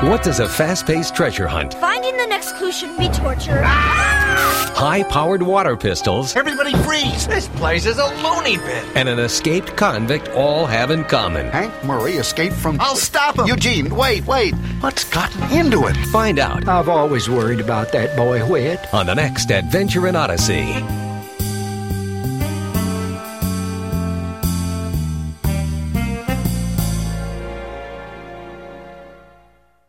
What does a fast-paced treasure hunt, Finding the next clue shouldn't be torture. high-powered water pistols, Everybody freeze! This place is a loony bin. and an escaped convict all have in common? Hank Murray escaped from... I'll stop him. Eugene, wait. What's gotten into it? Find out I've always worried about that boy, Whit. on the next Adventure in Odyssey.